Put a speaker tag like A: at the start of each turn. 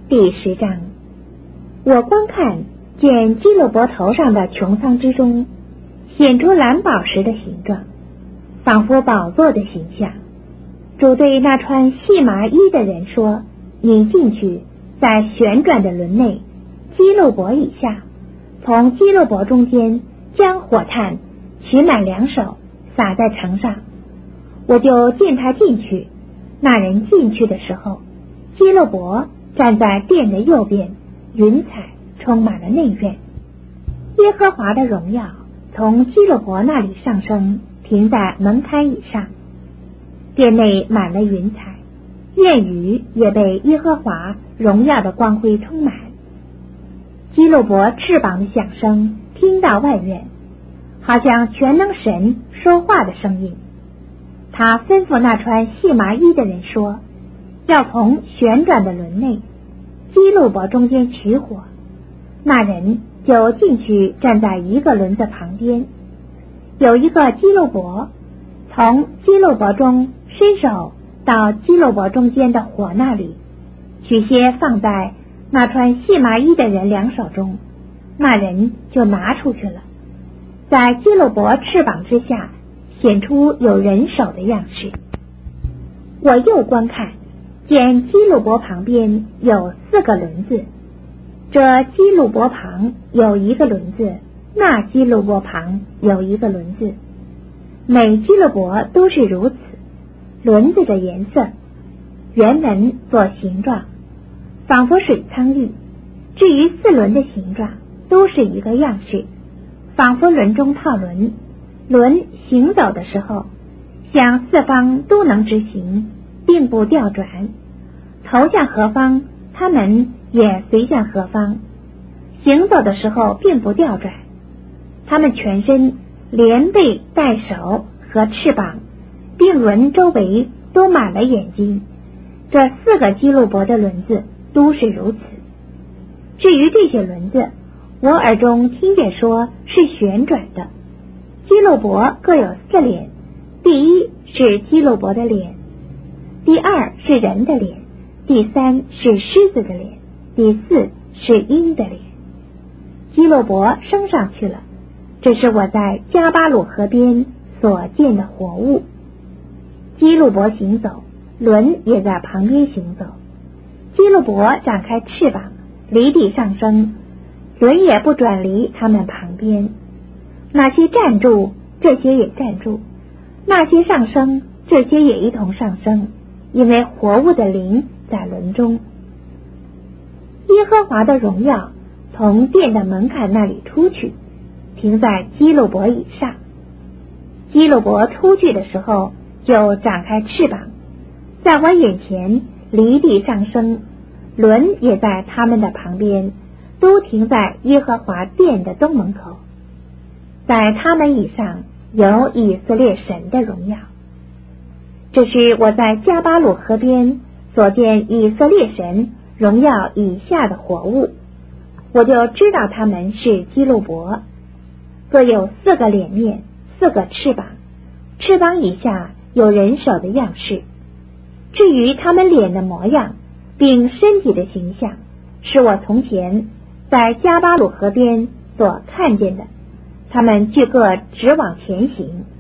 A: 第10章。我观看，见基路伯头上的穹苍之中显出蓝宝石的形状，仿佛宝座的形象。主对那穿细麻衣的人说：你进去，在旋转的轮内，基路伯以下，从基路伯中间将火炭取满2手，撒在城上。我就见他进去。那人进去的时候，基路伯站在殿的右边，云彩充满了内院。耶和华的荣耀从基路伯那里上升，停在门槛以上。殿内满了云彩，院宇也被耶和华荣耀的光辉充满。基路伯翅膀的响声听到外院，好像全能神说话的声音。他吩咐那穿细麻衣的人说：要从旋转的轮内，基路伯中间取火。那人就进去，站在一个轮子旁边。有一个基路伯从基路伯中伸手到基路伯中间的火那里，取些放在那穿细麻衣的人2手中，那人就拿出去了。在基路伯翅膀之下显出有人手的样式。我又观看，见基路伯旁边有4个轮子，这基路伯旁有1个轮子，那基路伯旁有1个轮子，每基路伯都是如此。轮子的颜色，原文做形状，仿佛水苍玉。至于4轮的形状，都是一个样式，仿佛轮中套轮。轮行走的时候，向4方都能直行，并不调转。头向何方，它们也随向何方。行走的时候并不调转。它们全身连背带手和翅膀，并轮周围都满了眼睛。这4个基路伯的轮子都是如此。至于这些轮子，我耳中听见说是旋转的。基路伯各有4脸，第1是基路伯的脸，第2是人的脸，第3是狮子的脸，第4是鹰的脸。基路伯升上去了，这是我在加巴鲁河边所见的活物。基路伯行走，轮也在旁边行走。基路伯展开翅膀，离地上升，轮也不转离他们旁边。那些站住，这些也站住；那些上升，这些也一同上升，因为活物的灵在轮中。耶和华的荣耀从殿的门槛那里出去，停在基路伯以上。基路伯出去的时候，就展开翅膀，在我眼前离地上升，轮也在他们的旁边，都停在耶和华殿的东门口。在他们以上有以色列神的荣耀。这是我在加巴鲁河边所见以色列神荣耀以下的活物，我就知道他们是基路伯，各有4个脸面，4个翅膀，翅膀以下有人手的样式。至于他们脸的模样并身体的形象，是我从前在加巴鲁河边所看见的，他们俱各直往前行。